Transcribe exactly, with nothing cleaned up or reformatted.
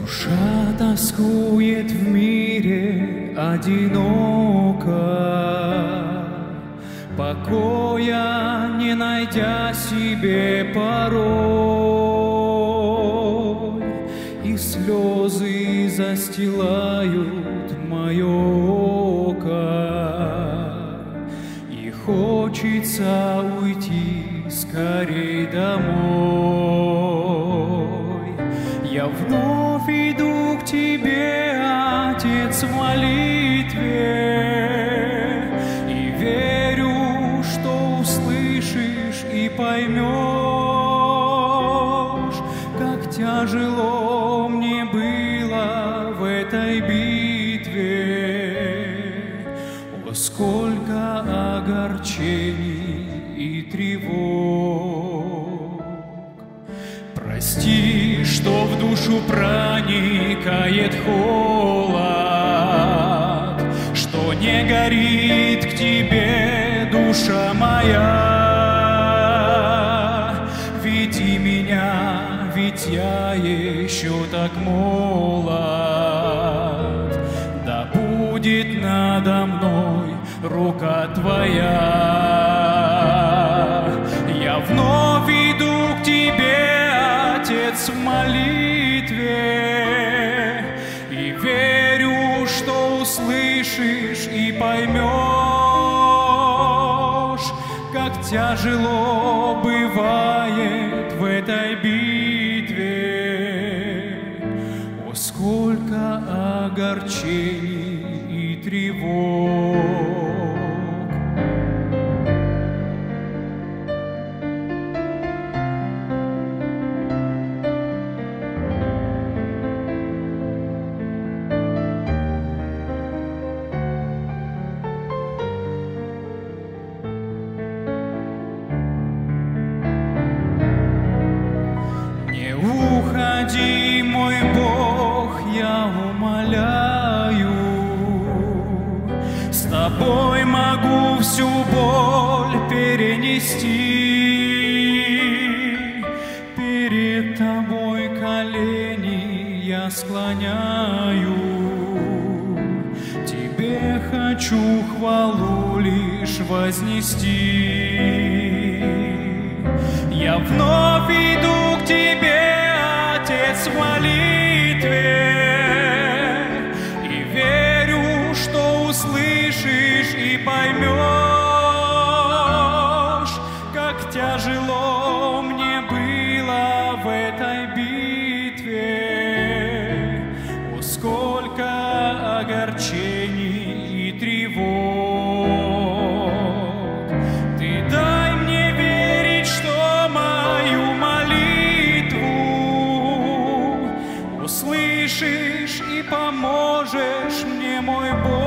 Душа тоскует в мире одиноко, покоя не найдя себе порой, и слезы застилают мое око, и хочется уйти скорей домой. Я вновь иду к тебе, Отец, в молитве, и верю, что услышишь и поймешь, как тяжело мне было в этой битве. О, сколько огорчений и тревог! Прости, что в душу проникает холод, что не горит к тебе душа моя. Веди меня, ведь я еще так молод, да будет надо мной рука твоя. Я вновь иду к тебе, Отец, в молитве, и верю, что услышишь и поймешь, как тяжело бывает в этой битве. О, сколько огорчений и тревог! Уходи, мой Бог, я умоляю, с тобой могу всю боль перенести. Перед тобой колени я склоняю, тебе хочу хвалу лишь вознести. Я вновь иду к тебе, Отец, в молитве, и верю, что услышишь и поймешь, как тяжело мне было в этой битве. О, сколько огорчений и тревог! Ты дай мне верить, что мою молитву услышишь и поможешь мне, мой Бог.